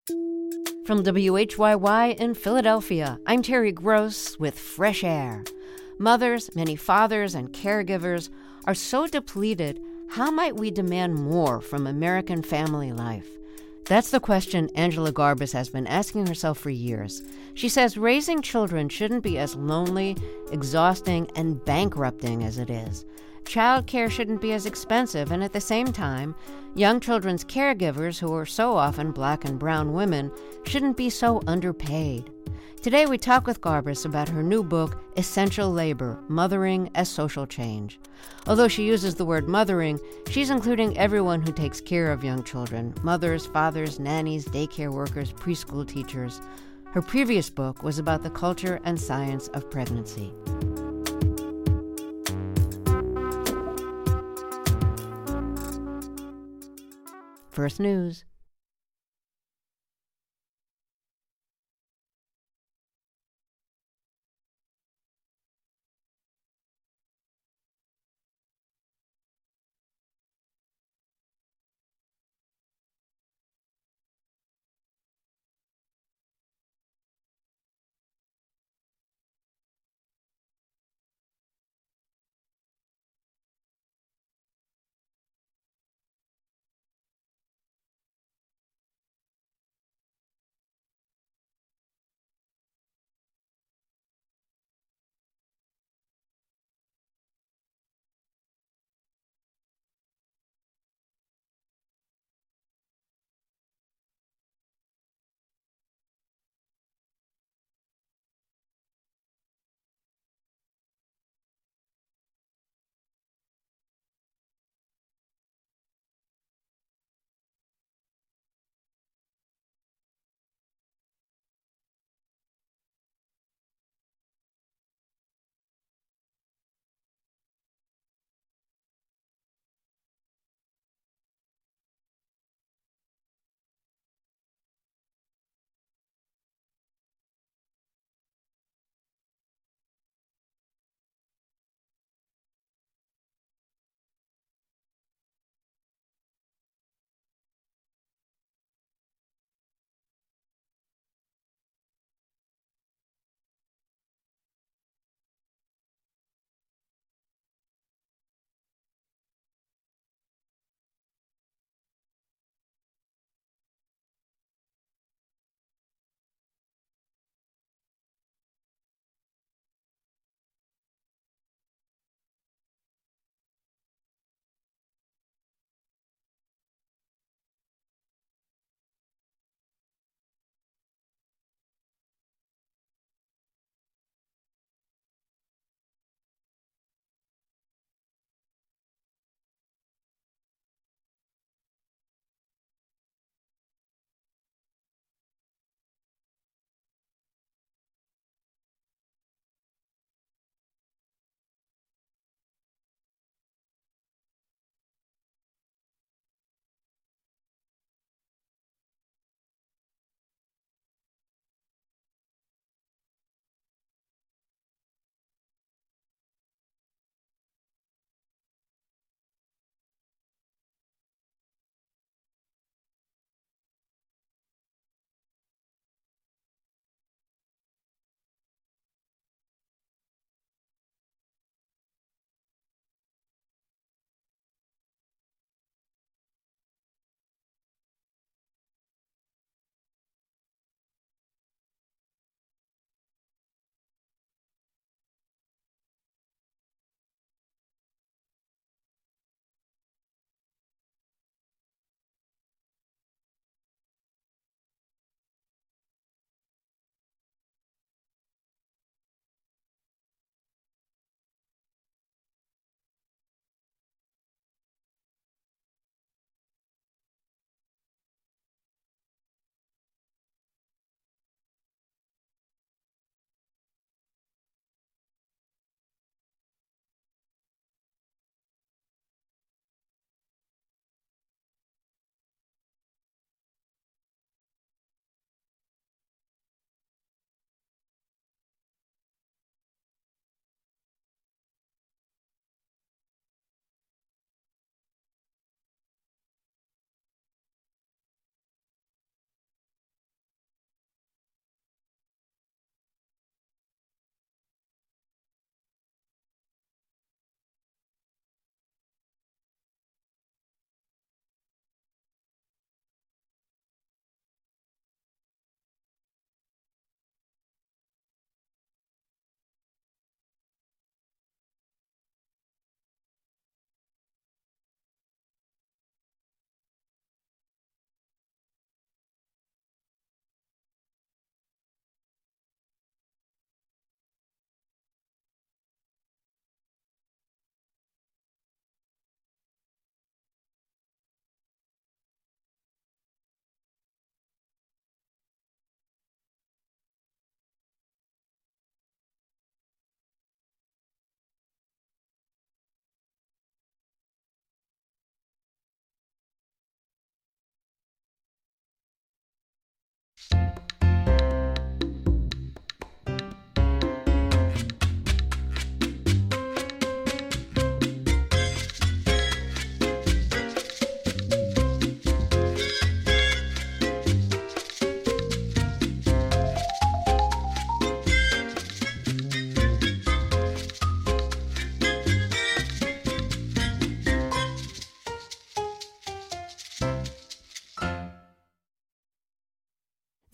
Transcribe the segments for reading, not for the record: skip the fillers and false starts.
From WHYY in Philadelphia, I'm Terry Gross with Fresh Air. Mothers, many fathers, and caregivers are so depleted, how might we demand more from American family life? That's the question Angela Garbus has been asking herself for years. She says raising children shouldn't be as lonely, exhausting, and bankrupting as it is. Childcare shouldn't be as expensive, and at the same time, young children's caregivers, who are so often Black and brown women, shouldn't be so underpaid. Today we talk with Garbus about her new book, Essential Labor: Mothering as Social Change. Although she uses the word mothering, she's including everyone who takes care of young children: mothers, fathers, nannies, daycare workers, preschool teachers. Her previous book was about the culture and science of pregnancy. First News.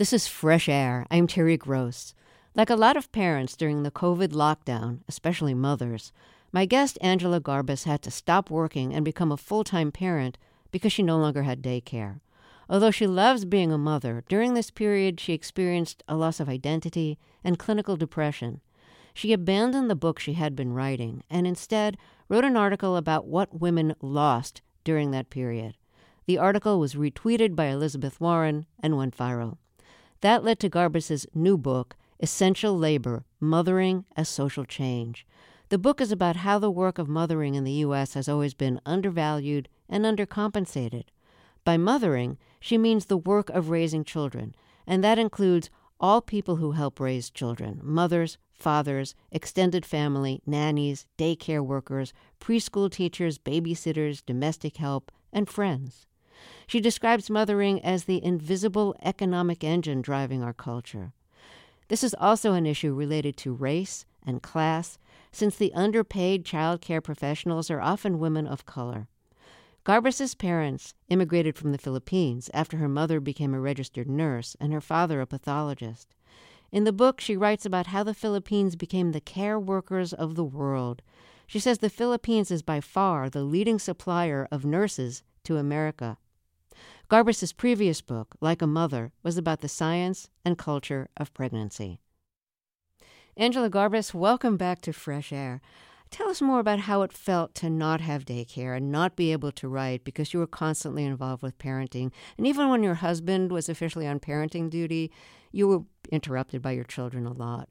This is Fresh Air. I'm Terry Gross. Like a lot of parents during the COVID lockdown, especially mothers, my guest Angela Garbus had to stop working and become a full-time parent because she no longer had daycare. Although she loves being a mother, during this period she experienced a loss of identity and clinical depression. She abandoned the book she had been writing and instead wrote an article about what women lost during that period. The article was retweeted by Elizabeth Warren and went viral. That led to Garbus's new book, Essential Labor: Mothering as Social Change. The book is about how the work of mothering in the U.S. has always been undervalued and undercompensated. By mothering, she means the work of raising children, and that includes all people who help raise children: mothers, fathers, extended family, nannies, daycare workers, preschool teachers, babysitters, domestic help, and friends. She describes mothering as the invisible economic engine driving our culture. This is also an issue related to race and class, since the underpaid child care professionals are often women of color. Garbus's parents immigrated from the Philippines after her mother became a registered nurse and her father a pathologist. In the book, she writes about how the Philippines became the care workers of the world. She says the Philippines is by far the leading supplier of nurses to America. Garbus's previous book, Like a Mother, was about the science and culture of pregnancy. Angela Garbus, welcome back to Fresh Air. Tell us more about how it felt to not have daycare and not be able to write because you were constantly involved with parenting. And even when your husband was officially on parenting duty, you were interrupted by your children a lot.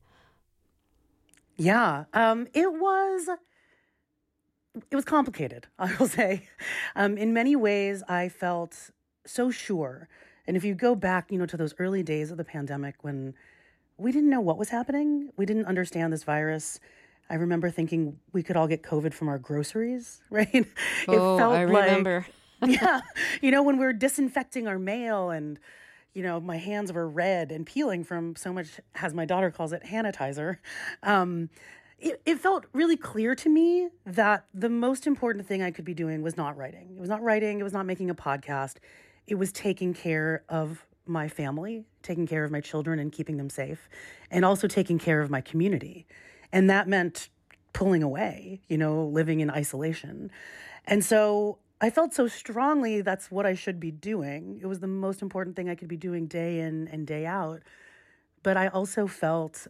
Yeah, it was complicated, I will say. In many ways, I felt so sure. And if you go back, to those early days of the pandemic when we didn't know what was happening, we didn't understand this virus. I remember thinking we could all get COVID from our groceries, right? It felt I remember. Yeah, when we were disinfecting our mail and, my hands were red and peeling from so much, as my daughter calls it, Hannitizer. It felt really clear to me that the most important thing I could be doing was not writing. It was not writing. It was not making a podcast. It was taking care of my family, taking care of my children and keeping them safe, and also taking care of my community. And that meant pulling away, living in isolation. And so I felt so strongly that's what I should be doing. It was the most important thing I could be doing day in and day out. But I also felt,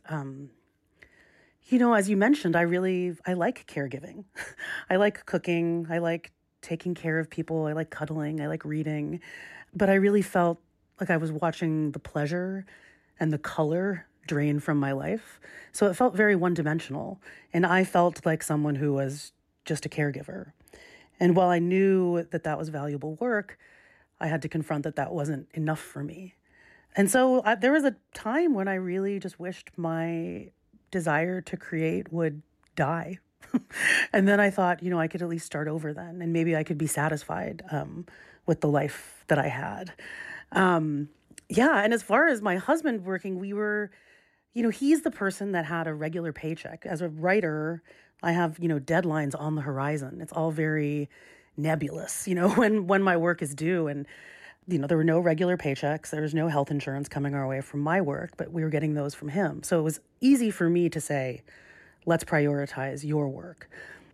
as you mentioned, I like caregiving. I like cooking. I like taking care of people. I like cuddling. I like reading. But I really felt like I was watching the pleasure and the color drain from my life. So it felt very one-dimensional. And I felt like someone who was just a caregiver. And while I knew that that was valuable work, I had to confront that that wasn't enough for me. And so there was a time when I really just wished my desire to create would die. And then I thought, I could at least start over then, and maybe I could be satisfied with the life that I had. And as far as my husband working, we were, he's the person that had a regular paycheck. As a writer, I have, deadlines on the horizon. It's all very nebulous, when my work is due. And, there were no regular paychecks. There was no health insurance coming our way from my work, but we were getting those from him. So it was easy for me to say, let's prioritize your work.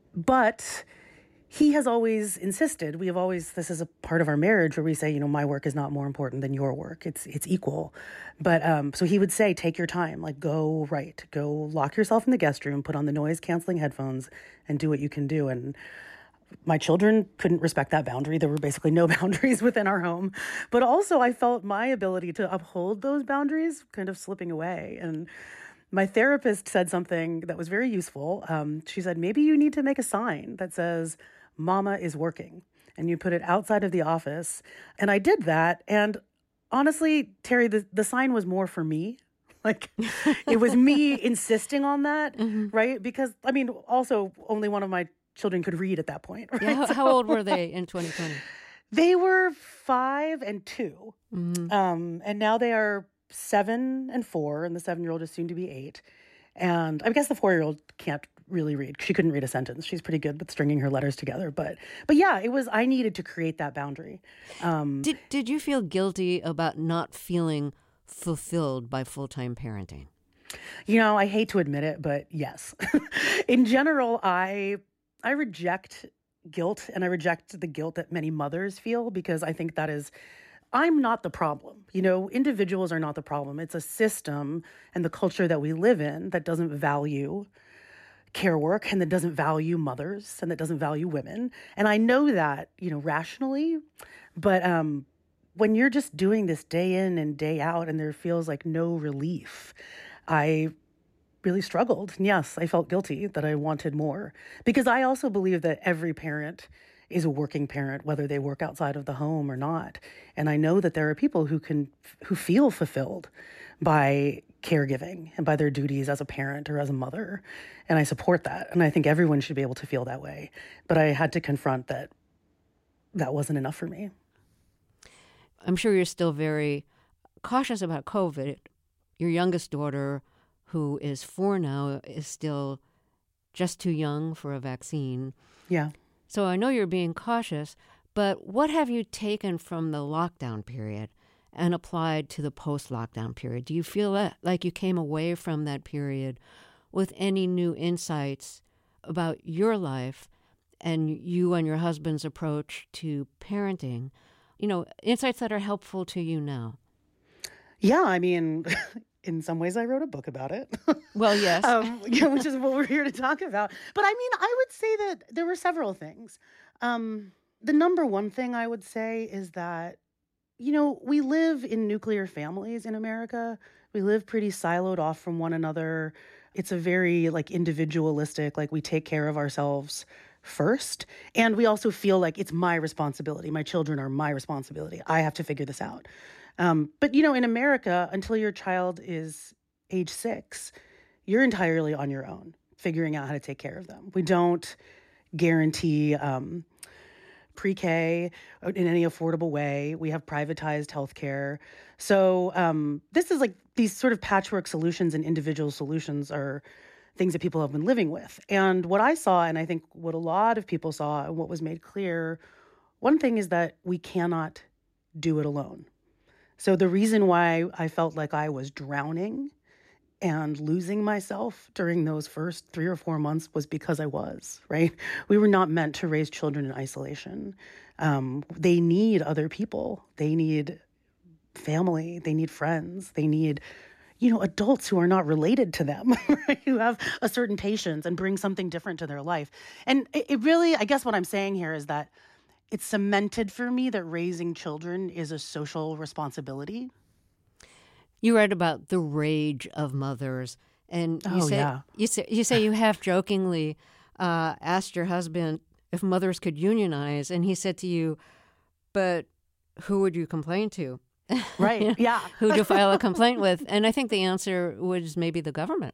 But he has always insisted, this is a part of our marriage where we say, my work is not more important than your work. It's equal. But so he would say, take your time, go write, go lock yourself in the guest room, put on the noise canceling headphones and do what you can do. And my children couldn't respect that boundary. There were basically no boundaries within our home. But also I felt my ability to uphold those boundaries kind of slipping away. And my therapist said something that was very useful. She said, maybe you need to make a sign that says, Mama is working, and you put it outside of the office. And I did that. And honestly, Terry, the sign was more for me. It was me insisting on that, right? Because, also only one of my children could read at that point. Right? Yeah, how old were they in 2020? They were 5 and 2. And now they are 7 and 4, and the 7-year-old is soon to be 8. And I guess the 4-year-old can't really read. She couldn't read a sentence. She's pretty good with stringing her letters together. But yeah, I needed to create that boundary. Did you feel guilty about not feeling fulfilled by full-time parenting? I hate to admit it, but yes. In general, I reject guilt, and I reject the guilt that many mothers feel, because I think I'm not the problem. Individuals are not the problem. It's a system and the culture that we live in that doesn't value care work, and that doesn't value mothers, and that doesn't value women. And I know that, rationally, but when you're just doing this day in and day out and there feels like no relief, I really struggled. And yes, I felt guilty that I wanted more, because I also believe that every parent is a working parent, whether they work outside of the home or not. And I know that there are people who feel fulfilled by caregiving and by their duties as a parent or as a mother. And I support that. And I think everyone should be able to feel that way. But I had to confront that wasn't enough for me. I'm sure you're still very cautious about COVID. Your youngest daughter, who is 4 now, is still just too young for a vaccine. Yeah. So I know you're being cautious, but what have you taken from the lockdown period and applied to the post-lockdown period? Do you feel like you came away from that period with any new insights about your life and you and your husband's approach to parenting? Insights that are helpful to you now. Yeah, I mean, in some ways I wrote a book about it. Well, yes. Which is what we're here to talk about. But I mean, I would say that there were several things. The number one thing I would say is that, we live in nuclear families in America. We live pretty siloed off from one another. It's a very individualistic, we take care of ourselves first. And we also feel like it's my responsibility. My children are my responsibility. I have to figure this out. But, in America, until your child is age 6, you're entirely on your own, figuring out how to take care of them. We don't guarantee pre-K in any affordable way. We have privatized healthcare. So this is these sort of patchwork solutions and individual solutions are things that people have been living with. And what I saw, and I think what a lot of people saw and what was made clear, one thing is that we cannot do it alone. So the reason why I felt like I was drowning and losing myself during those first 3 or 4 months was because I was, right? We were not meant to raise children in isolation. They need other people. They need family. They need friends. They need, adults who are not related to them, right? Who have a certain patience and bring something different to their life. And it really, I guess what I'm saying here is that it's cemented for me that raising children is a social responsibility. You write about the rage of mothers, and you say you half jokingly asked your husband if mothers could unionize, and he said to you, "But who would you complain to?" Right? Yeah. Who to file a complaint with? And I think the answer was maybe the government.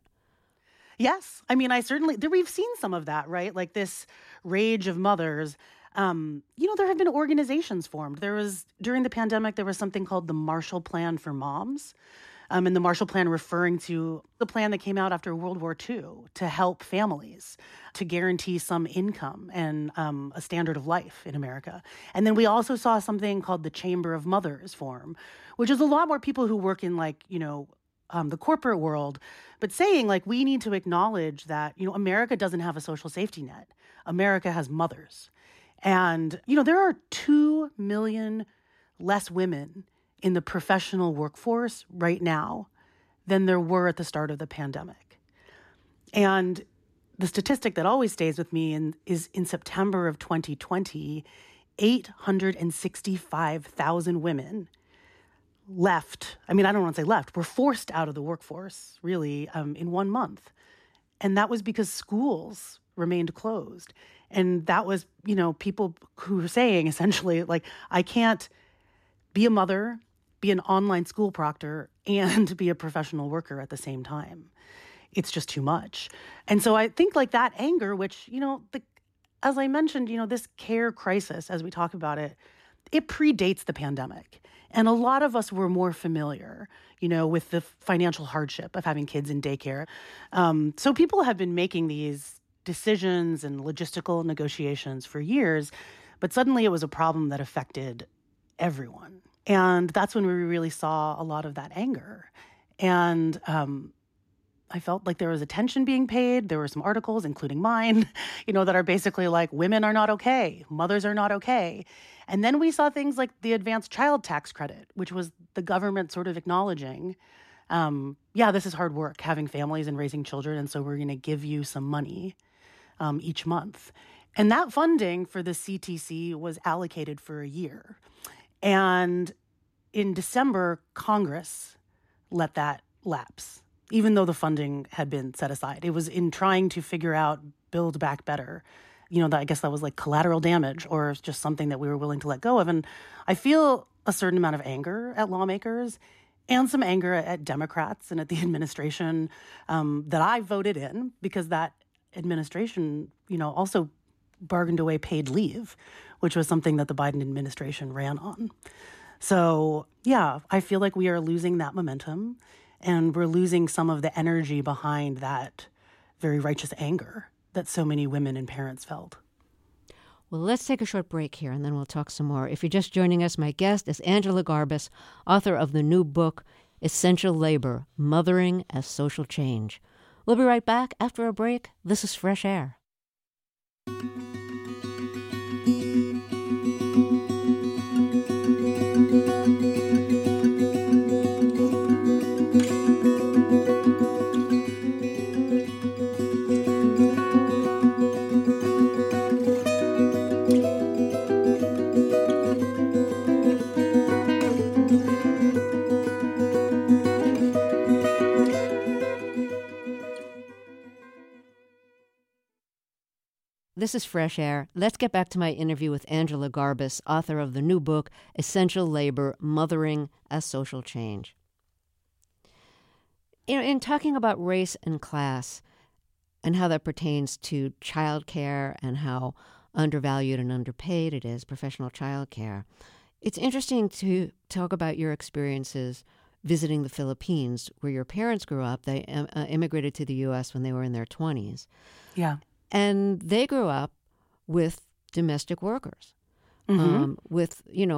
Yes, I mean, we've seen some of that, right? Like this rage of mothers. There have been organizations formed. During the pandemic, there was something called the Marshall Plan for Moms. And the Marshall Plan referring to the plan that came out after World War II to help families, to guarantee some income and a standard of life in America. And then we also saw something called the Chamber of Mothers form, which is a lot more people who work in the corporate world, but saying we need to acknowledge that, America doesn't have a social safety net. America has mothers. And, there are 2 million less women in the professional workforce right now than there were at the start of the pandemic. And the statistic that always stays with me is in September of 2020, 865,000 women left. I mean, I don't want to say left, were forced out of the workforce, really, in 1 month. And that was because schools remained closed. And that was, people who were saying essentially, I can't be a mother, be an online school proctor, and be a professional worker at the same time. It's just too much. And so I think that anger, which, as I mentioned, this care crisis, as we talk about it, it predates the pandemic. And a lot of us were more familiar, with the financial hardship of having kids in daycare. So people have been making these decisions and logistical negotiations for years, but suddenly it was a problem that affected everyone. And that's when we really saw a lot of that anger. And I felt like there was attention being paid. There were some articles, including mine, that are basically like, women are not okay, mothers are not okay. And then we saw things like the advanced child tax credit, which was the government sort of acknowledging, this is hard work, having families and raising children, and so we're going to give you some money each month. And that funding for the CTC was allocated for a year. And in December, Congress let that lapse, even though the funding had been set aside. It was in trying to figure out Build Back Better. I guess that was like collateral damage or just something that we were willing to let go of. And I feel a certain amount of anger at lawmakers and some anger at Democrats and at the administration that I voted in, because that administration, also bargained away paid leave, which was something that the Biden administration ran on. So, yeah, I feel like we are losing that momentum, and we're losing some of the energy behind that very righteous anger that so many women and parents felt. Well, let's take a short break here, and then we'll talk some more. If you're just joining us, my guest is Angela Garbus, author of the new book, Essential Labor, Mothering as Social Change. We'll be right back after a break. This is Fresh Air. This is Fresh Air. Let's get back to my interview with Angela Garbus, author of the new book, Essential Labor, Mothering as Social Change. In talking about race and class and how that pertains to childcare and how undervalued and underpaid it is, professional childcare, it's interesting to talk about your experiences visiting the Philippines, where your parents grew up. They immigrated to the U.S. when they were in their 20s. Yeah. And they grew up with domestic workers, with,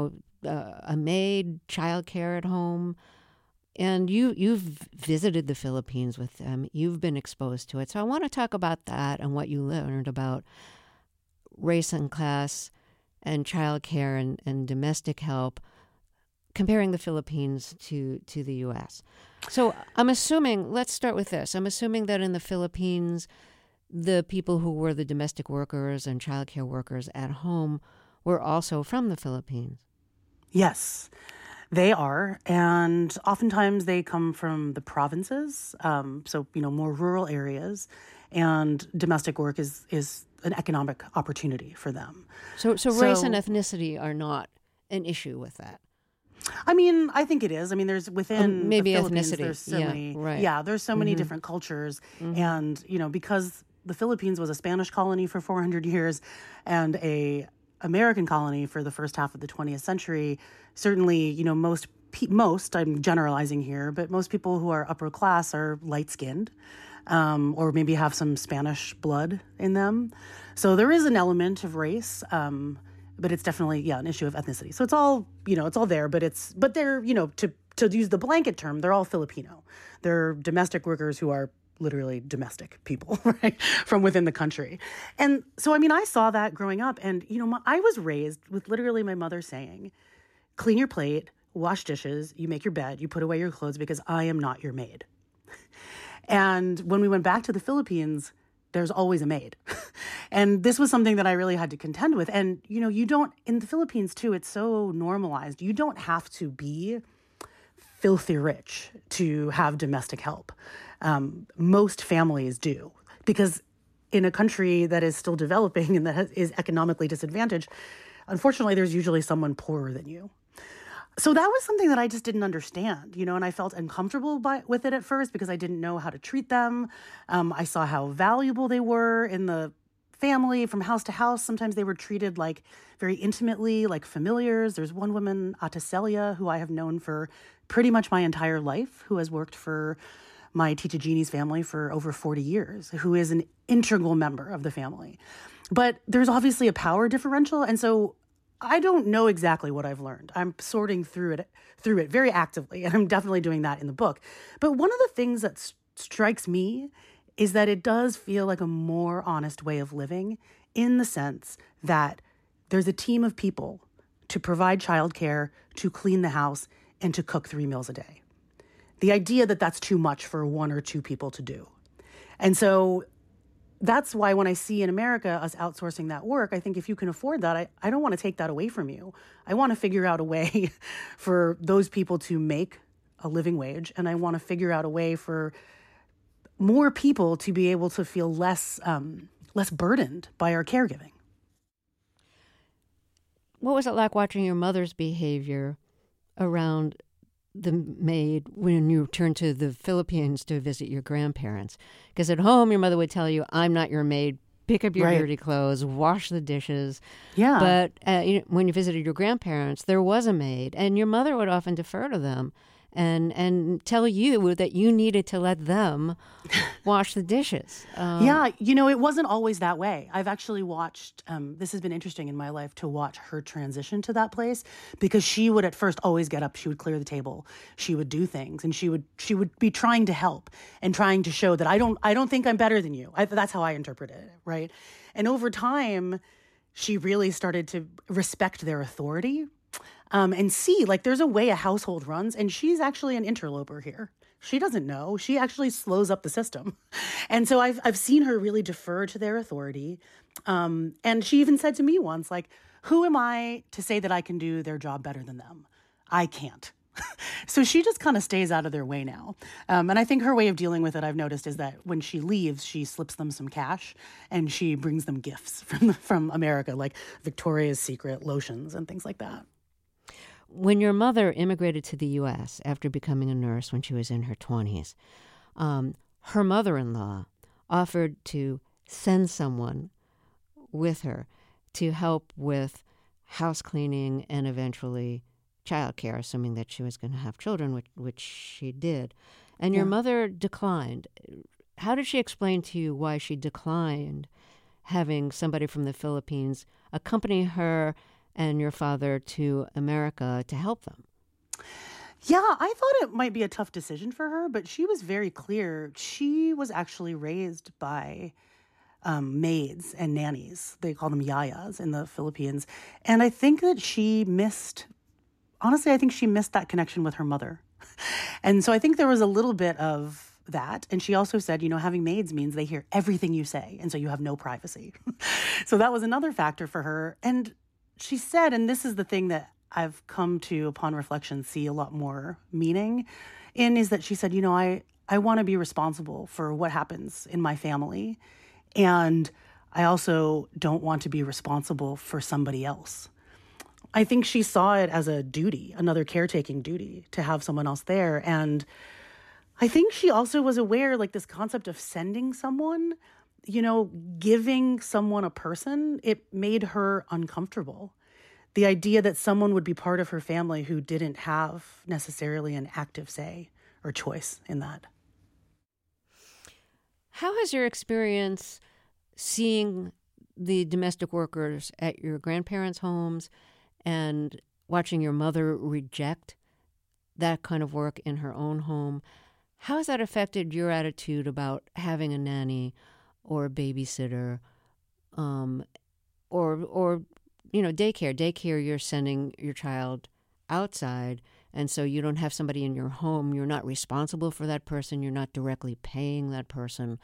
a maid, childcare at home. And you've visited the Philippines with them. You've been exposed to it. So I want to talk about that and what you learned about race and class and childcare and domestic help, comparing the Philippines to the U.S. So I'm assuming, let's start with this. I'm assuming that in the Philippines, the people who were the domestic workers and childcare workers at home were also from the Philippines. Yes, they are. And oftentimes they come from the provinces, more rural areas. And domestic work is an economic opportunity for them. So race and ethnicity are not an issue with that. I mean, I think it is. I mean, there's within maybe the Philippines, ethnicity. there's so many. Right. Yeah, there's so many different cultures. And, because the Philippines was a Spanish colony for 400 years and a American colony for the first half of the 20th century, certainly, most, I'm generalizing here, but most people who are upper class are light-skinned, or maybe have some Spanish blood in them. So there is an element of race, but it's definitely, an issue of ethnicity. So it's all, it's all there, but they're, to use the blanket term, they're all Filipino. They're domestic workers who are literally domestic people, right, from within the country. And so, I saw that growing up. And, I was raised with literally my mother saying, clean your plate, wash dishes, you make your bed, you put away your clothes because I am not your maid. And when we went back to the Philippines, there's always a maid. And this was something that I really had to contend with. And, you don't, in the Philippines too, it's so normalized. You don't have to be filthy rich to have domestic help. Most families do, because in a country that is still developing and that is economically disadvantaged, unfortunately, there's usually someone poorer than you. So that was something that I just didn't understand, and I felt uncomfortable with it at first because I didn't know how to treat them. I saw how valuable they were in the family from house to house. Sometimes they were treated like very intimately, like familiars. There's one woman, Ate Celia, who I have known for pretty much my entire life, who has worked for my Tita Jeannie's family for over 40 years, who is an integral member of the family. But there's obviously a power differential. And so I don't know exactly what I've learned. I'm sorting through it very actively, and I'm definitely doing that in the book. But one of the things that strikes me is that it does feel like a more honest way of living, in the sense that there's a team of people to provide childcare, to clean the house, and to cook 3 meals a day. The idea that that's too much for 1 or 2 people to do. And so that's why when I see in America us outsourcing that work, I think if you can afford that, I don't want to take that away from you. I want to figure out a way for those people to make a living wage, and I want to figure out a way for more people to be able to feel less burdened by our caregiving. What was it like watching your mother's behavior around the maid when you returned to the Philippines to visit your grandparents? Because at home, your mother would tell you, I'm not your maid. Pick up your dirty clothes, wash the dishes. Yeah. But when you visited your grandparents, there was a maid, and your mother would often defer to them and tell you that you needed to let them wash the dishes. Yeah, it wasn't always that way. I've actually watched, this has been interesting in my life to watch her transition to that place, because she would at first always get up, she would clear the table, she would do things, and she would be trying to help and trying to show that I don't think I'm better than you. That's how I interpreted it, right? And over time, she really started to respect their authority. And see, there's a way a household runs, and she's actually an interloper here. She doesn't know. She actually slows up the system. And so I've seen her really defer to their authority. And she even said to me once, who am I to say that I can do their job better than them? I can't. So she just kind of stays out of their way now. And I think her way of dealing with it, I've noticed, is that when she leaves, she slips them some cash and she brings them gifts from America, like Victoria's Secret lotions and things like that. When your mother immigrated to the U.S. after becoming a nurse when she was in her 20s, her mother-in-law offered to send someone with her to help with house cleaning and eventually childcare, assuming that she was going to have children, which she did. And your mother declined. How did she explain to you why she declined having somebody from the Philippines accompany her and your father to America to help them? Yeah, I thought it might be a tough decision for her, but she was very clear. She was actually raised by maids and nannies. They call them yayas in the Philippines. And I think that honestly, I think she missed that connection with her mother. And so I think there was a little bit of that. And she also said, having maids means they hear everything you say, and so you have no privacy. So that was another factor for her. And she said, and this is the thing that I've come to, upon reflection, see a lot more meaning in, is that she said, I want to be responsible for what happens in my family. And I also don't want to be responsible for somebody else. I think she saw it as a duty, another caretaking duty, to have someone else there. And I think she also was aware, this concept of sending someone, giving someone a person, it made her uncomfortable. The idea that someone would be part of her family who didn't have necessarily an active say or choice in that. How has your experience seeing the domestic workers at your grandparents' homes and watching your mother reject that kind of work in her own home, how has that affected your attitude about having a nanny or a babysitter, or daycare? You're sending your child outside, and so you don't have somebody in your home. You're not responsible for that person. You're not directly paying that person.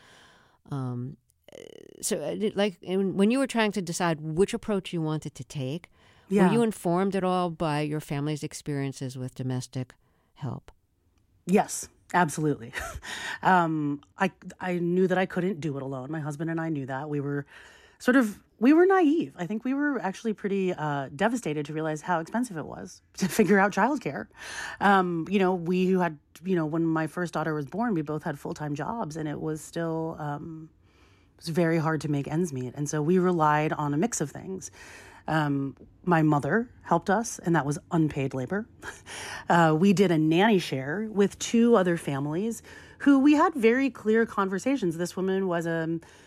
So, when you were trying to decide which approach you wanted to take, were you informed at all by your family's experiences with domestic help? Yes. Absolutely. I knew that I couldn't do it alone. My husband and I knew that. We were naive. I think we were actually pretty devastated to realize how expensive it was to figure out childcare. We who had, when my first daughter was born, we both had full-time jobs, and it was still, it was very hard to make ends meet. And so we relied on a mix of things. My mother helped us, and that was unpaid labor. We did a nanny share with 2 other families who we had very clear conversations. This woman was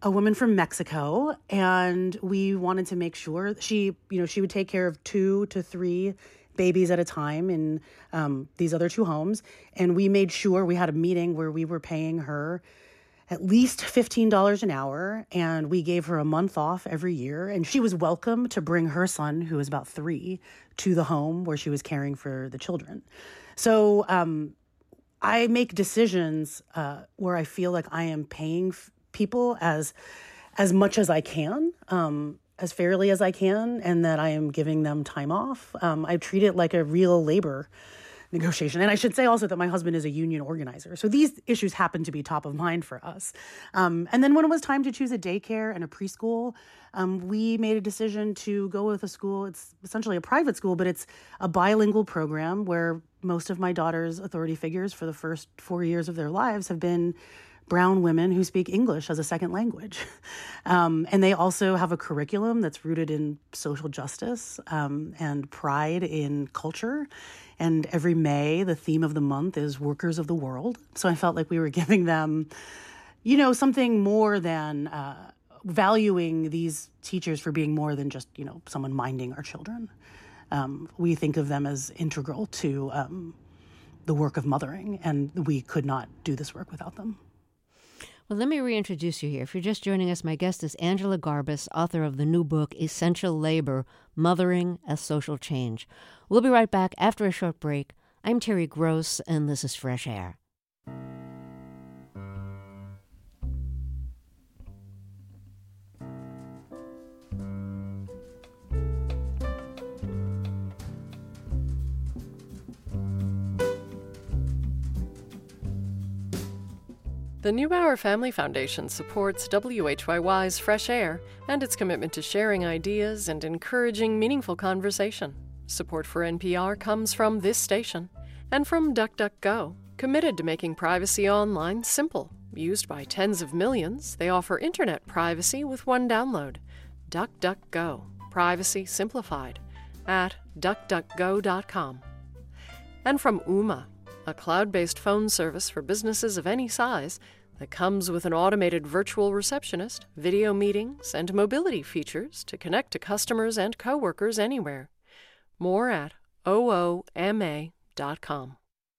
a woman from Mexico, and we wanted to make sure she would take care of 2 to 3 babies at a time in these other 2 homes. And we made sure we had a meeting where we were paying her at least $15 an hour, and we gave her a month off every year. And she was welcome to bring her son, who was about 3, to the home where she was caring for the children. So I make decisions where I feel like I am paying people as much as I can, as fairly as I can, and that I am giving them time off. I treat it like a real labor negotiation. And I should say also that my husband is a union organizer. So these issues happen to be top of mind for us. And then when it was time to choose a daycare and a preschool, we made a decision to go with a school. It's essentially a private school, but it's a bilingual program where most of my daughter's authority figures for the first 4 years of their lives have been brown women who speak English as a second language. And they also have a curriculum that's rooted in social justice and pride in culture. And every May, the theme of the month is Workers of the World. So I felt like we were giving them, something more than valuing these teachers for being more than just, someone minding our children. We think of them as integral to the work of mothering, and we could not do this work without them. Well, let me reintroduce you here. If you're just joining us, my guest is Angela Garbus, author of the new book, Essential Labor, Mothering as Social Change. We'll be right back after a short break. I'm Terry Gross, and this is Fresh Air. The Neubauer Family Foundation supports WHYY's Fresh Air and its commitment to sharing ideas and encouraging meaningful conversation. Support for NPR comes from this station and from DuckDuckGo, committed to making privacy online simple. Used by tens of millions, they offer internet privacy with one download. DuckDuckGo, privacy simplified, at duckduckgo.com. And from Ooma, a cloud-based phone service for businesses of any size that comes with an automated virtual receptionist, video meetings, and mobility features to connect to customers and coworkers anywhere. More at ooma.com.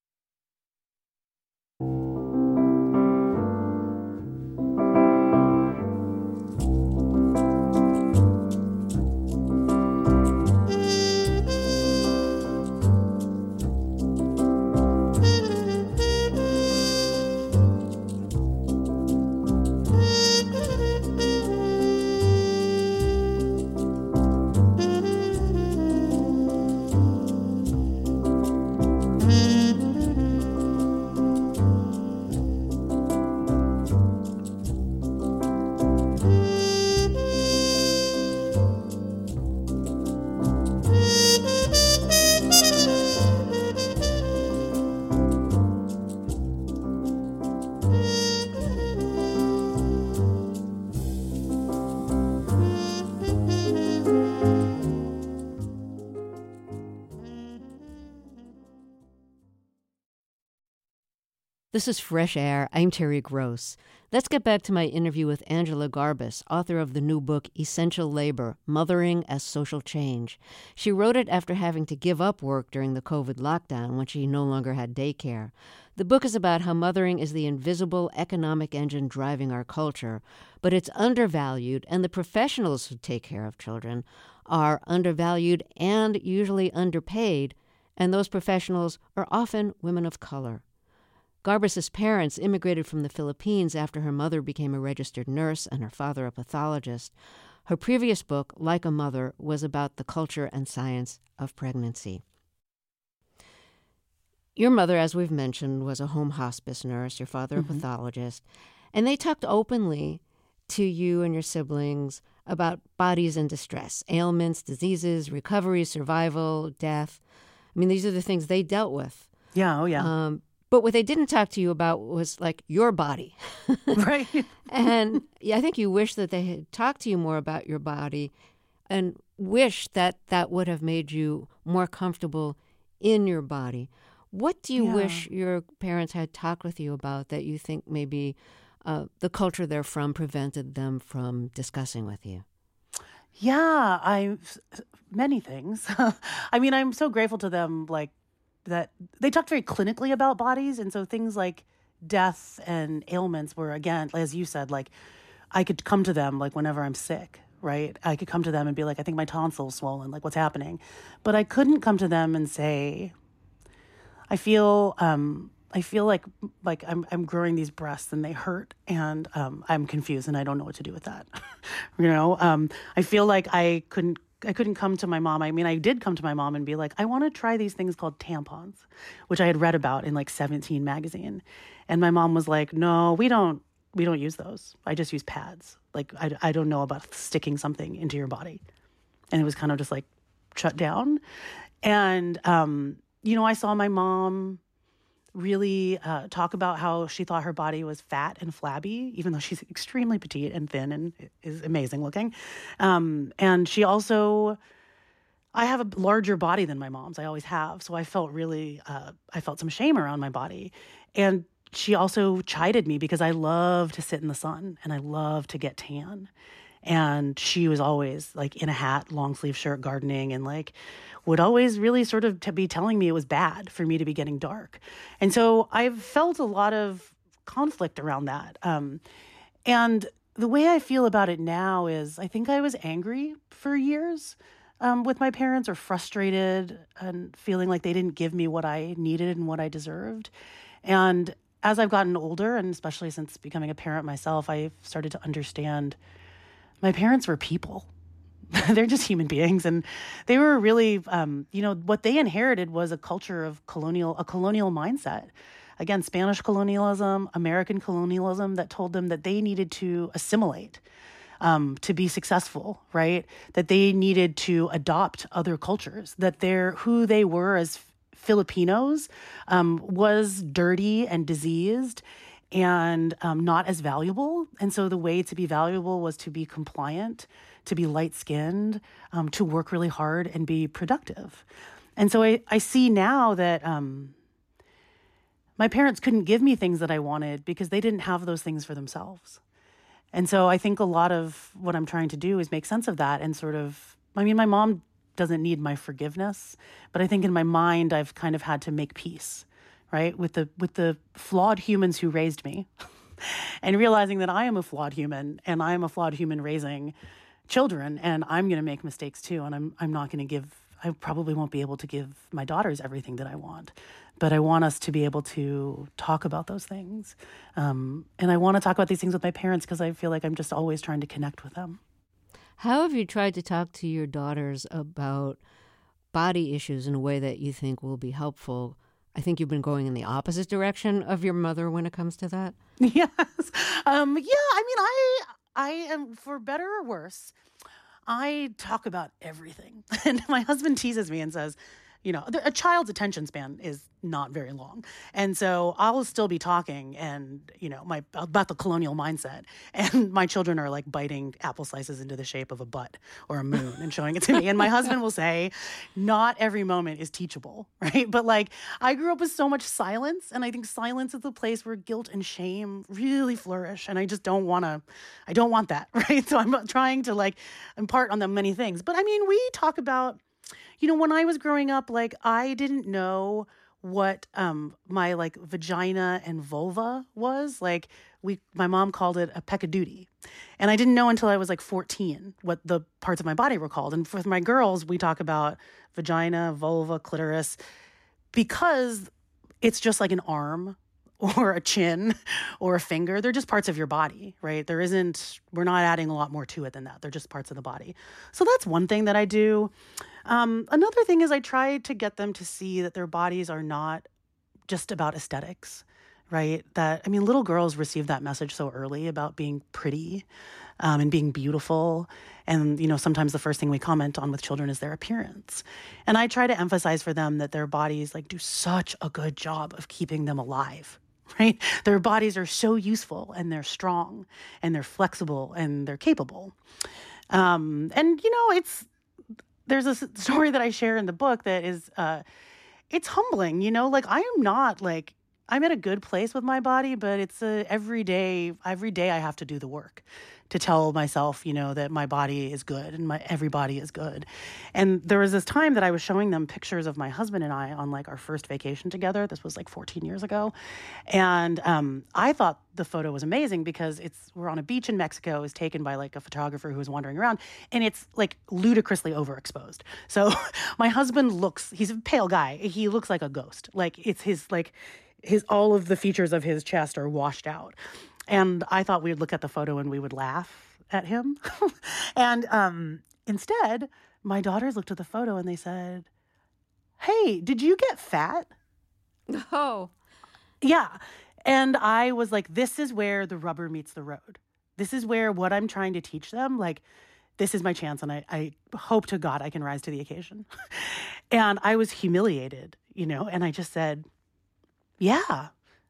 This is Fresh Air. I'm Terry Gross. Let's get back to my interview with Angela Garbus, author of the new book, Essential Labor, Mothering as Social Change. She wrote it after having to give up work during the COVID lockdown when she no longer had daycare. The book is about how mothering is the invisible economic engine driving our culture, but it's undervalued, and the professionals who take care of children are undervalued and usually underpaid, and those professionals are often women of color. Garbus's parents immigrated from the Philippines after her mother became a registered nurse and her father a pathologist. Her previous book, Like a Mother, was about the culture and science of pregnancy. Your mother, as we've mentioned, was a home hospice nurse, your father a pathologist, and they talked openly to you and your siblings about bodies in distress, ailments, diseases, recovery, survival, death. I mean, these are the things they dealt with. Yeah, oh yeah. But what they didn't talk to you about was, like, your body. Right. And I think you wish that they had talked to you more about your body and wish that that would have made you more comfortable in your body. What do you wish your parents had talked with you about that you think maybe the culture they're from prevented them from discussing with you? Yeah, many things. I mean, I'm so grateful to them, like that they talked very clinically about bodies, and so things like death and ailments were, again, as you said, like I could come to them like whenever I'm sick, right? I could come to them and be like, I think my tonsil's swollen, like what's happening? But I couldn't come to them and say, I feel like I'm growing these breasts and they hurt, and I'm confused and I don't know what to do with that. I feel like I couldn't come to my mom. I mean, I did come to my mom and be like, I want to try these things called tampons, which I had read about in like 17 magazine. And my mom was like, no, we don't use those. I just use pads. Like, I don't know about sticking something into your body. And it was kind of just like shut down. And, I saw my mom really talk about how she thought her body was fat and flabby, even though she's extremely petite and thin and is amazing looking. And she also, I have a larger body than my mom's. I always have. So I felt I felt some shame around my body. And she also chided me because I love to sit in the sun and I love to get tan. And she was always like in a hat, long sleeve shirt, gardening, and like would always really sort of be telling me it was bad for me to be getting dark. And so I've felt a lot of conflict around that. And the way I feel about it now is I think I was angry for years with my parents, or frustrated and feeling like they didn't give me what I needed and what I deserved. And as I've gotten older, and especially since becoming a parent myself, I've started to understand my parents were people. They're just human beings. And they were really, what they inherited was a culture of a colonial mindset. Again, Spanish colonialism, American colonialism, that told them that they needed to assimilate to be successful, right? That they needed to adopt other cultures, that who they were as Filipinos was dirty and diseased and not as valuable. And so the way to be valuable was to be compliant, to be light-skinned, to work really hard and be productive. And so I see now that my parents couldn't give me things that I wanted because they didn't have those things for themselves. And so I think a lot of what I'm trying to do is make sense of that and sort of, I mean, my mom doesn't need my forgiveness, but I think in my mind, I've kind of had to make peace, right? With the flawed humans who raised me and realizing that I am a flawed human and I am a flawed human raising children, and I'm going to make mistakes too. And I'm not going to I probably won't be able to give my daughters everything that I want, but I want us to be able to talk about those things. And I want to talk about these things with my parents because I feel like I'm just always trying to connect with them. How have you tried to talk to your daughters about body issues in a way that you think will be helpful? I think you've been going in the opposite direction of your mother when it comes to that. Yes. I mean, I am, for better or worse, I talk about everything. And my husband teases me and says, a child's attention span is not very long. And so I'll still be talking and, about the colonial mindset. And my children are like biting apple slices into the shape of a butt or a moon and showing it to me. And my husband will say, not every moment is teachable, right? But like, I grew up with so much silence. And I think silence is the place where guilt and shame really flourish. And I just don't want that, right? So I'm trying to like impart on them many things. But I mean, we talk about, when I was growing up, like I didn't know what my like vagina and vulva was. Like my mom called it a peck-a-doodie. And I didn't know until I was like 14 what the parts of my body were called. And with my girls, we talk about vagina, vulva, clitoris, because it's just like an arm or a chin or a finger. They're just parts of your body, right? We're not adding a lot more to it than that. They're just parts of the body. So that's one thing that I do. Another thing is I try to get them to see that their bodies are not just about aesthetics, right? Little girls receive that message so early about being pretty and being beautiful. And, sometimes the first thing we comment on with children is their appearance. And I try to emphasize for them that their bodies like do such a good job of keeping them alive, right? Their bodies are so useful and they're strong and they're flexible and they're capable. There's a story that I share in the book that is, it's humbling, like I am not like I'm at a good place with my body, but it's every day I have to do the work to tell myself, that my body is good and every body is good. And there was this time that I was showing them pictures of my husband and I on like our first vacation together. This was like 14 years ago. And I thought the photo was amazing because we're on a beach in Mexico. It was taken by like a photographer who was wandering around, and it's like ludicrously overexposed. So my husband he's a pale guy. He looks like a ghost. Like it's his all of the features of his chest are washed out. And I thought we'd look at the photo and we would laugh at him. And instead, my daughters looked at the photo and they said, "Hey, did you get fat?" Oh. Yeah. And I was like, this is where the rubber meets the road. This is where what I'm trying to teach them, like, this is my chance. And I hope to God I can rise to the occasion. And I was humiliated, and I just said, yeah,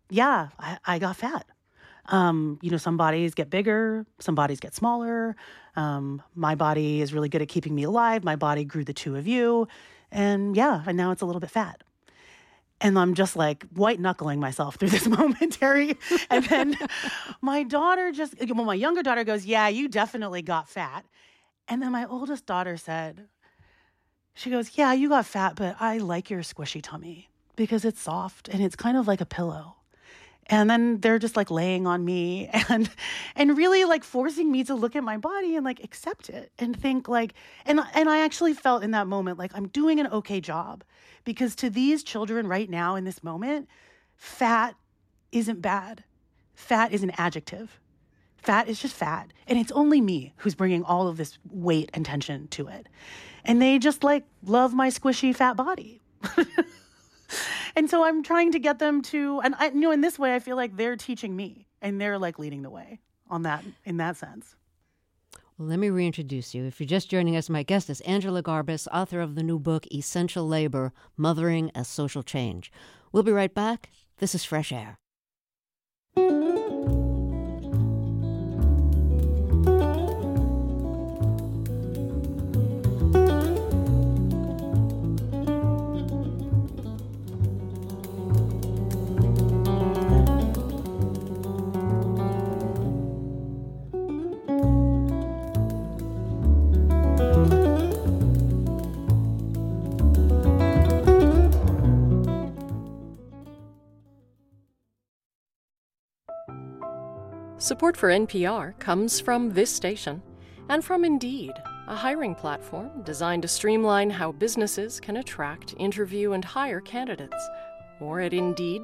I got fat. Some bodies get bigger, some bodies get smaller. My body is really good at keeping me alive. My body grew the two of you. And now it's a little bit fat. And I'm just like white knuckling myself through this momentary. And then my younger daughter goes, "Yeah, you definitely got fat." And then my oldest daughter she goes, "Yeah, you got fat, but I like your squishy tummy because it's soft and it's kind of like a pillow." And then they're just like laying on me and really like forcing me to look at my body and like accept it and think like, and I actually felt in that moment like I'm doing an okay job, because to these children right now in this moment, fat isn't bad. Fat is an adjective. Fat is just fat. And it's only me who's bringing all of this weight and tension to it. And they just like love my squishy fat body. And so I'm trying to get them to, and in this way, I feel like they're teaching me and they're like leading the way in that sense. Well, let me reintroduce you. If you're just joining us, my guest is Angela Garbus, author of the new book, Essential Labor, Mothering as Social Change. We'll be right back. This is Fresh Air. Support for NPR comes from this station and from Indeed, a hiring platform designed to streamline how businesses can attract, interview, and hire candidates. More at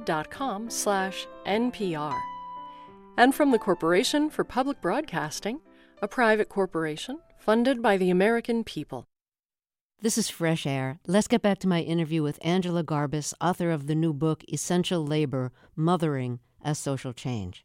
Indeed.com/NPR. And from the Corporation for Public Broadcasting, a private corporation funded by the American people. This is Fresh Air. Let's get back to my interview with Angela Garbus, author of the new book, Essential Labor, Mothering as Social Change.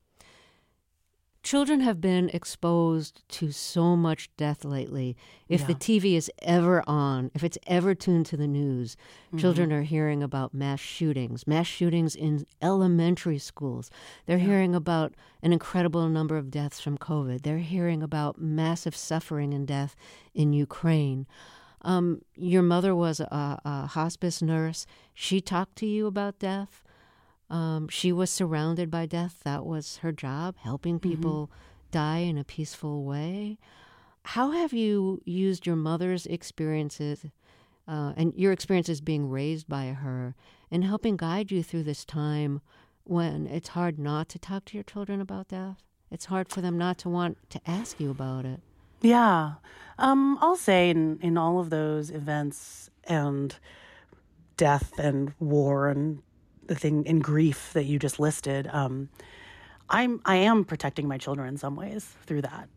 Children have been exposed to so much death lately. If the TV is ever on, if it's ever tuned to the news, children are hearing about mass shootings in elementary schools. They're hearing about an incredible number of deaths from COVID. They're hearing about massive suffering and death in Ukraine. Your mother was a hospice nurse. She talked to you about death. She was surrounded by death. That was her job, helping people die in a peaceful way. How have you used your mother's experiences and your experiences being raised by her in helping guide you through this time when it's hard not to talk to your children about death? It's hard for them not to want to ask you about it. Yeah. I'll say in all of those events and death and war and the thing in grief that you just listed, I am protecting my children in some ways through that.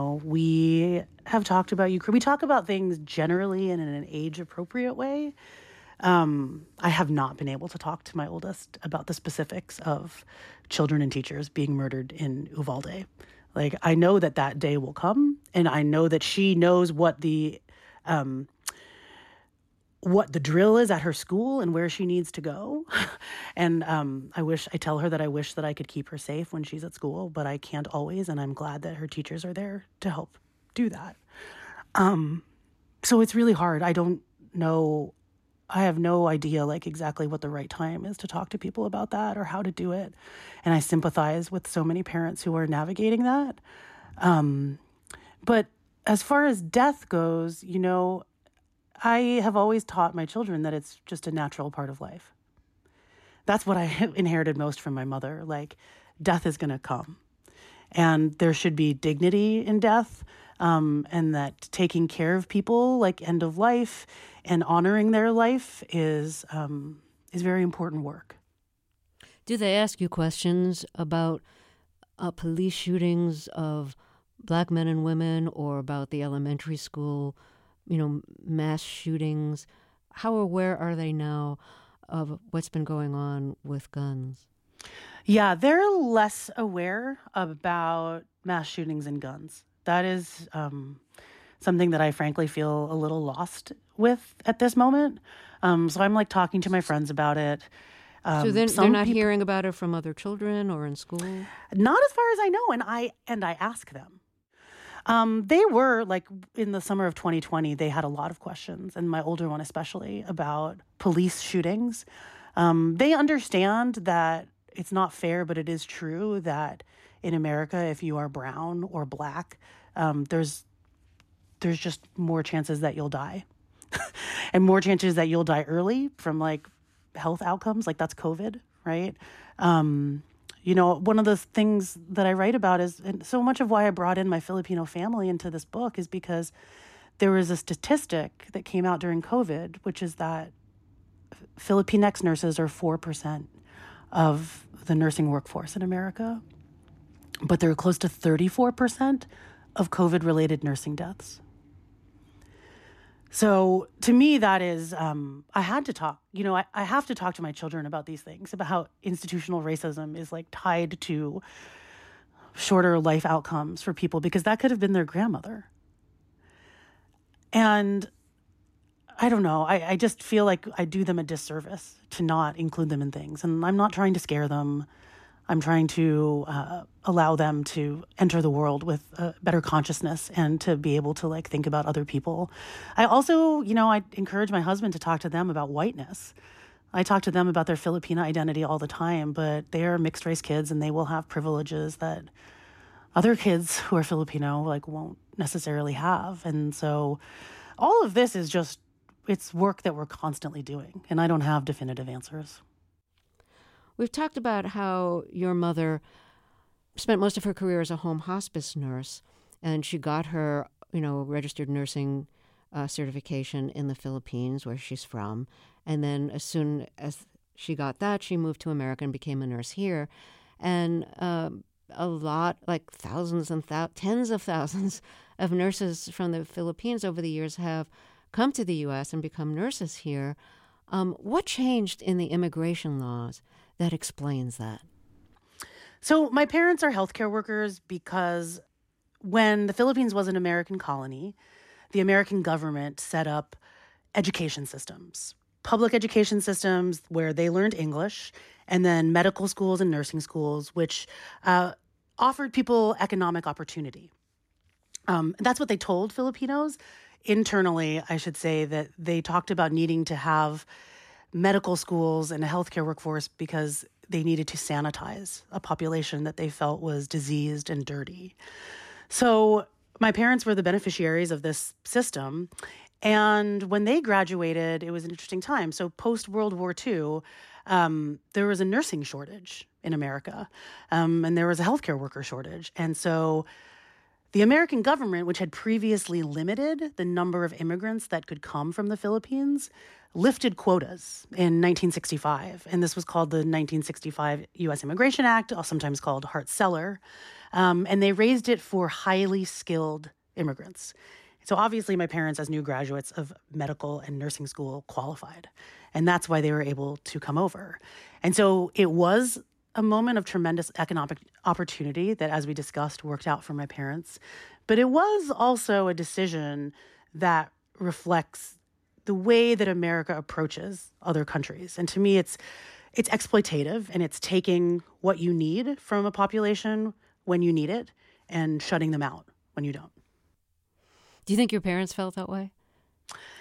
We have talked about Ukraine. We talk about things generally and in an age-appropriate way. I have not been able to talk to my oldest about the specifics of children and teachers being murdered in Uvalde. Like, I know that day will come, and I know that she knows what the drill is at her school and where she needs to go. And I tell her that I wish that I could keep her safe when she's at school, but I can't always. And I'm glad that her teachers are there to help do that. So it's really hard. I don't know I have no idea like exactly what the right time is to talk to people about that or how to do it. And I sympathize with so many parents who are navigating that. But as far as death goes, I have always taught my children that it's just a natural part of life. That's what I inherited most from my mother. Like, death is going to come. And there should be dignity in death, and that taking care of people, like end of life, and honoring their life is very important work. Do they ask you questions about police shootings of Black men and women, or about the elementary school, mass shootings? How aware are they now of what's been going on with guns? Yeah, they're less aware about mass shootings and guns. That is something that I frankly feel a little lost with at this moment. So I'm like talking to my friends about it. So then they're not hearing about it from other children or in school? Not as far as I know, and I ask them. They were, like, in the summer of 2020, they had a lot of questions, and my older one especially, about police shootings. They understand that it's not fair, but it is true that in America, if you are brown or Black, there's just more chances that you'll die. And more chances that you'll die early from, like, health outcomes, like that's COVID, right? One of the things that I write about is, and so much of why I brought in my Filipino family into this book is because there was a statistic that came out during COVID, which is that Filipinx nurses are 4% of the nursing workforce in America, but they're close to 34% of COVID-related nursing deaths. So to me, that is, I had to talk, I have to talk to my children about these things, about how institutional racism is like tied to shorter life outcomes for people, because that could have been their grandmother. And I don't know, I just feel like I do them a disservice to not include them in things. And I'm not trying to scare them. I'm trying to allow them to enter the world with a better consciousness and to be able to like think about other people. I also, I encourage my husband to talk to them about whiteness. I talk to them about their Filipina identity all the time, but they are mixed race kids and they will have privileges that other kids who are Filipino like won't necessarily have. And so all of this is just, it's work that we're constantly doing, and I don't have definitive answers. We've talked about how your mother spent most of her career as a home hospice nurse, and she got her, registered nursing certification in the Philippines, where she's from. And then as soon as she got that, she moved to America and became a nurse here. And a lot, like thousands and tens of thousands of nurses from the Philippines over the years have come to the U.S. and become nurses here. What changed in the immigration laws that explains that? So my parents are healthcare workers because when the Philippines was an American colony, the American government set up education systems, public education systems where they learned English, and then medical schools and nursing schools, which offered people economic opportunity. That's what they told Filipinos. Internally, I should say that they talked about needing to have medical schools and a healthcare workforce because they needed to sanitize a population that they felt was diseased and dirty. So my parents were the beneficiaries of this system. And when they graduated, it was an interesting time. So post-World War II, there was a nursing shortage in America, and there was a healthcare worker shortage. And so the American government, which had previously limited the number of immigrants that could come from the Philippines, lifted quotas in 1965. And this was called the 1965 U.S. Immigration Act, sometimes called Hart-Celler. And they raised it for highly skilled immigrants. So obviously my parents, as new graduates of medical and nursing school, qualified. And that's why they were able to come over. And so it was a moment of tremendous economic opportunity that, as we discussed, worked out for my parents. But it was also a decision that reflects the way that America approaches other countries. And to me, it's exploitative, and it's taking what you need from a population when you need it and shutting them out when you don't. Do you think your parents felt that way?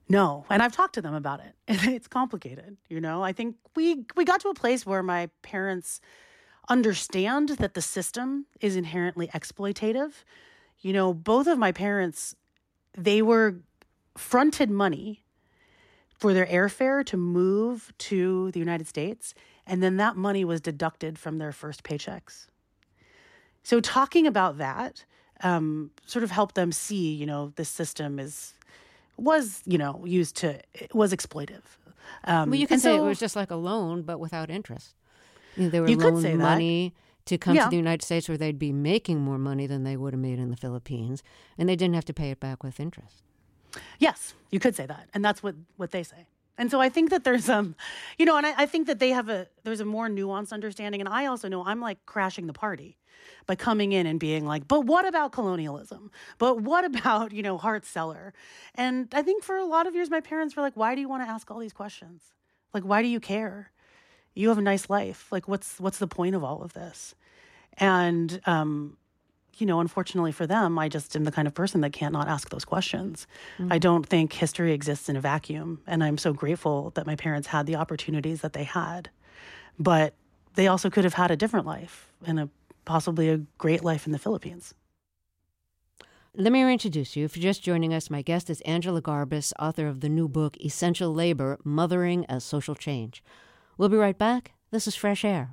No. And I've talked to them about it. It's complicated, you know? I think we got to a place where my parents understand that the system is inherently exploitative. You know, both of my parents, they were fronted money for their airfare to move to the United States, and then that money was deducted from their first paychecks. So talking about that sort of helped them see, you know, this system was exploitive. Well, you can say it was just like a loan, but without interest. You know, they were You could say loaned that. money to come Yeah. to the United States where they'd be making more money than they would have made in the Philippines, and they didn't have to pay it back with interest. Yes, you could say that. And that's what they say. And so I think that there's you know, and I think that there's a more nuanced understanding. And I also know I'm like crashing the party by coming in and being like, but what about colonialism? But what about, you know, Hart-Celler? And I think for a lot of years, my parents were like, why do you want to ask all these questions? Like, why do you care? You have a nice life. Like, what's the point of all of this? And, you know, unfortunately for them, I just am the kind of person that can't not ask those questions. Mm-hmm. I don't think history exists in a vacuum. And I'm so grateful that my parents had the opportunities that they had. But they also could have had a different life and possibly a great life in the Philippines. Let me reintroduce you. If you're just joining us, my guest is Angela Garbus, author of the new book, Essential Labor, Mothering as Social Change. We'll be right back. This is Fresh Air.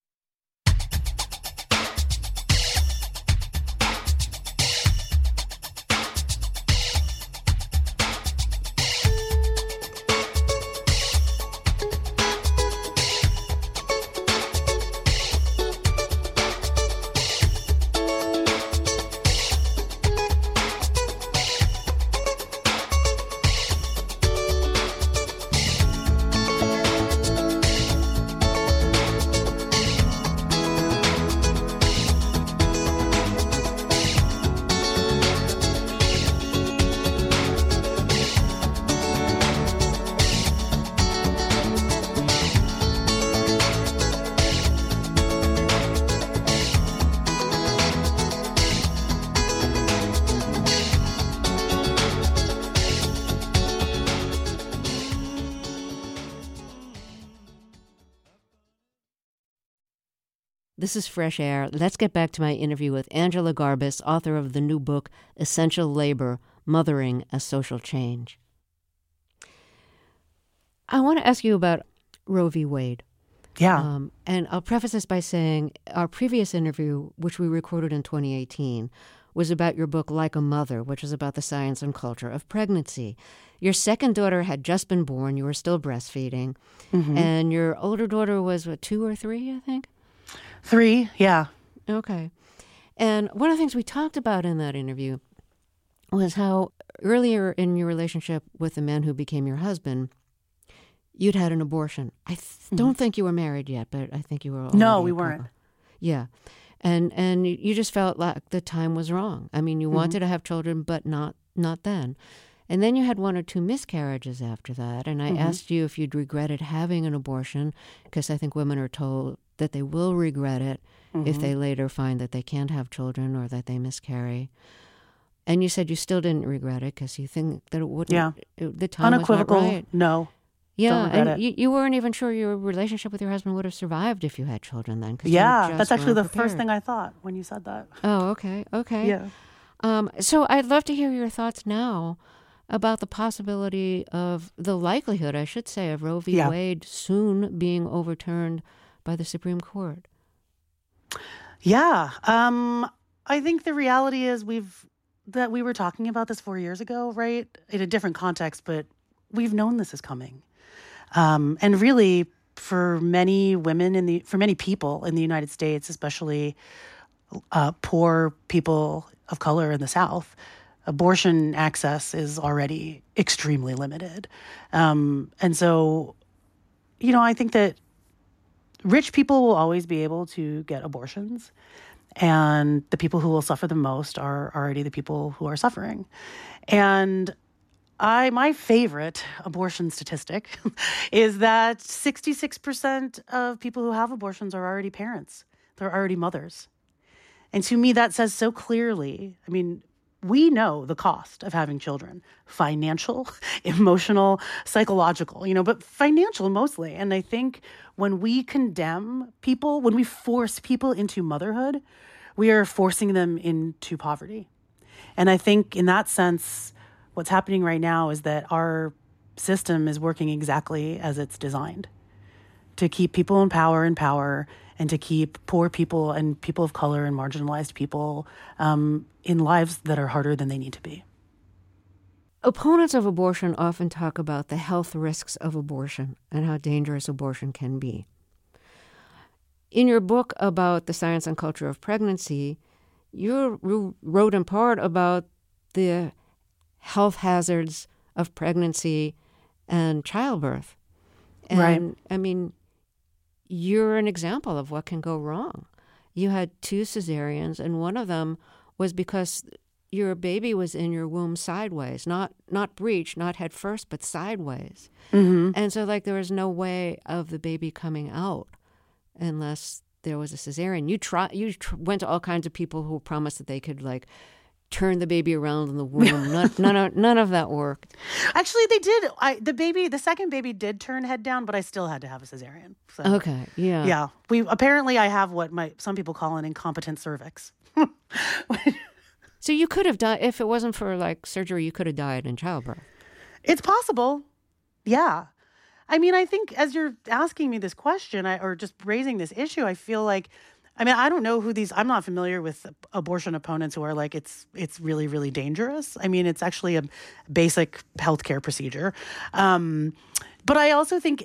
This is Fresh Air. Let's get back to my interview with Angela Garbus, author of the new book, Essential Labor, Mothering as Social Change. I want to ask you about Roe v. Wade. Yeah. And I'll preface this by saying our previous interview, which we recorded in 2018, was about your book, Like a Mother, which was about the science and culture of pregnancy. Your second daughter had just been born. You were still breastfeeding. Mm-hmm. And your older daughter was, 2 or 3, I think? 3, yeah. Okay. And one of the things we talked about in that interview was how earlier in your relationship with the man who became your husband, you'd had an abortion. I don't think you were married yet, but I think you were already No, we weren't. Yeah. And you just felt like the time was wrong. I mean, you wanted to have children, but not then. And then you had 1 or 2 miscarriages after that. And I asked you if you'd regretted having an abortion, because I think women are told that they will regret it if they later find that they can't have children or that they miscarry. And you said you still didn't regret it because you think that it wouldn't. Yeah. The time unequivocal, was not right. No. Yeah, and you weren't even sure your relationship with your husband would have survived if you had children then. Yeah, that's actually the first thing I thought when you said that. Oh, okay. Yeah. So I'd love to hear your thoughts now about the possibility of the likelihood, I should say, of Roe v. Wade soon being overturned by the Supreme Court. Yeah. I think the reality is we were talking about this 4 years ago, right? In a different context, but we've known this is coming. And really, for many women for many people in the United States, especially poor people of color in the South, abortion access is already extremely limited. And so, you know, I think that rich people will always be able to get abortions, and the people who will suffer the most are already the people who are suffering. And my favorite abortion statistic is that 66% of people who have abortions are already parents. They're already mothers. And to me, that says so clearly, I mean, we know the cost of having children: financial, emotional, psychological, but financial mostly. And I think when we condemn people, when we force people into motherhood, we are forcing them into poverty. And I think in that sense, what's happening right now is that our system is working exactly as it's designed, to keep people in power and to keep poor people and people of color and marginalized people in lives that are harder than they need to be. Opponents of abortion often talk about the health risks of abortion and how dangerous abortion can be. In your book about the science and culture of pregnancy, you wrote in part about the health hazards of pregnancy and childbirth. And, right. I mean, you're an example of what can go wrong. You had 2 cesareans, and one of them was because your baby was in your womb sideways, not breech, not head first, but sideways. Mm-hmm. And so, there was no way of the baby coming out unless there was a cesarean. You went to all kinds of people who promised that they could, turn the baby around in the womb. None of that worked. Actually, they did. The second baby did turn head down, but I still had to have a cesarean. So, okay, yeah. Yeah. I have what some people call an incompetent cervix. So you could have died, if it wasn't for surgery, you could have died in childbirth. It's possible. Yeah. I mean, I think as you're asking me this question or just raising this issue, I feel like, I don't know I'm not familiar with abortion opponents who are it's really, really dangerous. I mean, it's actually a basic healthcare procedure. But I also think,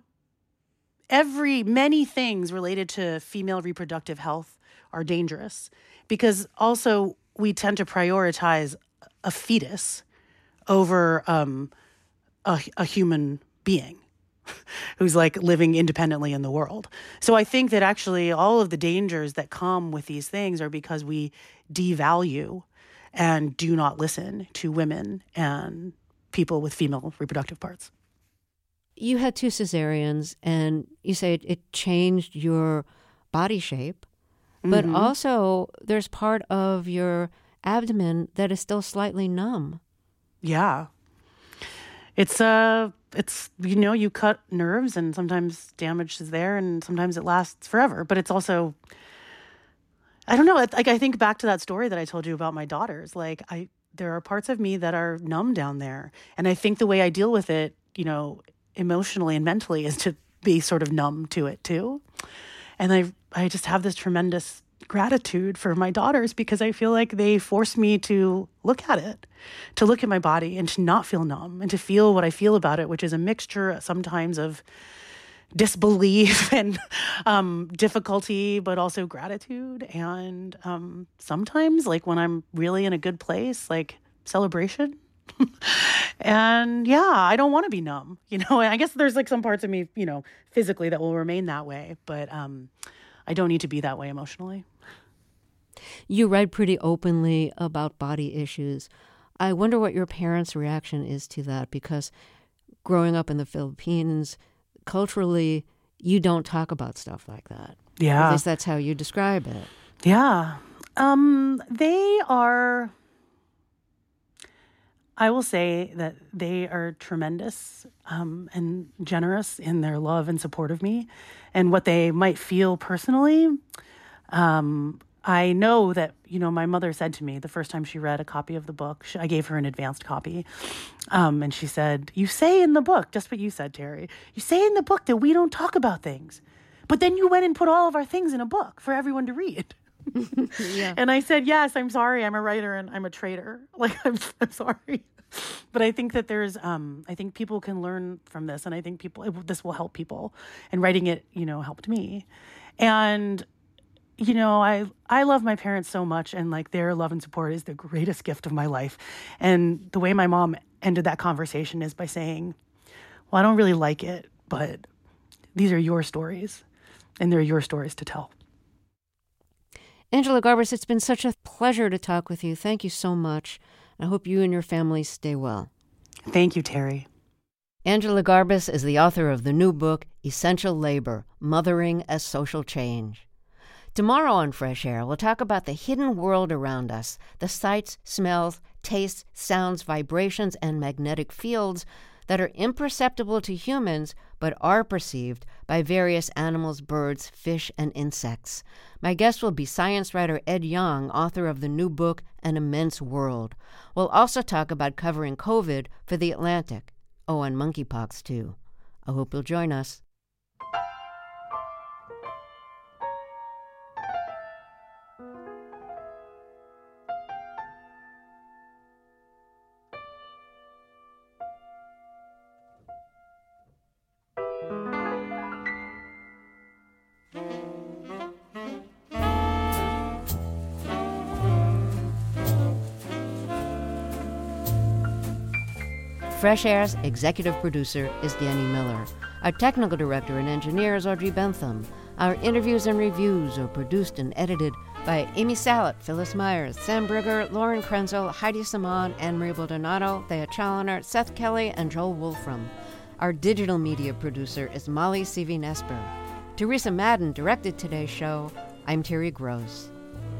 many things related to female reproductive health are dangerous because also we tend to prioritize a fetus over a human being who's living independently in the world. So I think that actually all of the dangers that come with these things are because we devalue and do not listen to women and people with female reproductive parts. You had 2 cesareans, and you say it changed your body shape, but also there's part of your abdomen that is still slightly numb. Yeah. It's you cut nerves and sometimes damage is there and sometimes it lasts forever. But it's also, I don't know. I think back to that story that I told you about my daughters. There are parts of me that are numb down there. And I think the way I deal with it, emotionally and mentally is to be sort of numb to it too. And I just have this tremendous gratitude for my daughters because I feel like they force me to look at it, to look at my body and to not feel numb and to feel what I feel about it, which is a mixture sometimes of disbelief and difficulty, but also gratitude. And sometimes when I'm really in a good place, celebration. And yeah, I don't want to be numb, and I guess there's some parts of me, physically that will remain that way, but I don't need to be that way emotionally. You write pretty openly about body issues. I wonder what your parents' reaction is to that, because growing up in the Philippines, culturally, you don't talk about stuff like that. Yeah. At least that's how you describe it. Yeah. I will say that they are tremendous and generous in their love and support of me and what they might feel personally. I know that, my mother said to me the first time she read a copy of the book, I gave her an advanced copy, and she said, "You say in the book," just what you said, Terry, "you say in the book that we don't talk about things, but then you went and put all of our things in a book for everyone to read." Yeah. And I said, "Yes, I'm sorry. I'm a writer and I'm a traitor. I'm sorry." But I think that I think people can learn from this, and I think this will help people. And writing it, helped me. And, I love my parents so much, and their love and support is the greatest gift of my life. And the way my mom ended that conversation is by saying, "Well, I don't really like it, but these are your stories, and they're your stories to tell." Angela Garbus, it's been such a pleasure to talk with you. Thank you so much. I hope you and your family stay well. Thank you, Terry. Angela Garbus is the author of the new book, Essential Labor: Mothering as Social Change. Tomorrow on Fresh Air, we'll talk about the hidden world around us, the sights, smells, tastes, sounds, vibrations, and magnetic fields that are imperceptible to humans but are perceived by various animals, birds, fish, and insects. My guest will be science writer Ed Yong, author of the new book, An Immense World. We'll also talk about covering COVID for The Atlantic. Oh, and monkeypox, too. I hope you'll join us. Fresh Air's executive producer is Danny Miller. Our technical director and engineer is Audrey Bentham. Our interviews and reviews are produced and edited by Amy Salet, Phyllis Myers, Sam Brugger, Lauren Krenzel, Heidi Simon, Anne-Marie Baldonado, Thea Challoner, Seth Kelly, and Joel Wolfram. Our digital media producer is Molly Seavey-Nesper. Teresa Madden directed today's show. I'm Terry Gross.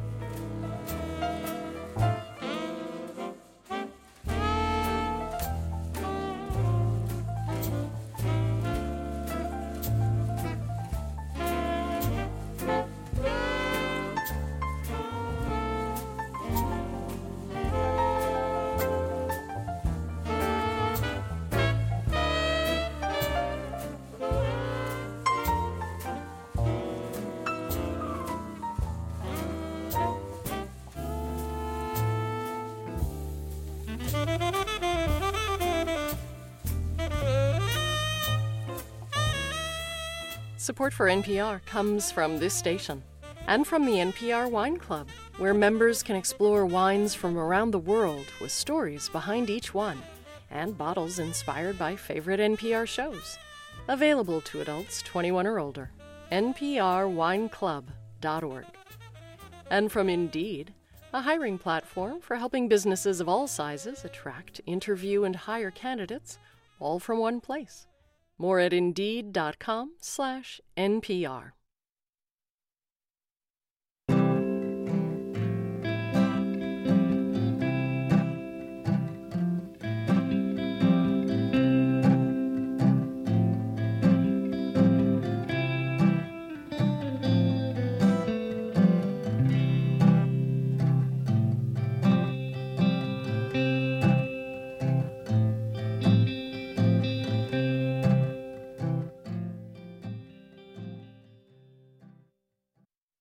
Support for NPR comes from this station and from the NPR Wine Club, where members can explore wines from around the world with stories behind each one and bottles inspired by favorite NPR shows. Available to adults 21 or older. nprwineclub.org. And from Indeed, a hiring platform for helping businesses of all sizes attract, interview, and hire candidates, all from one place. More at Indeed.com/NPR.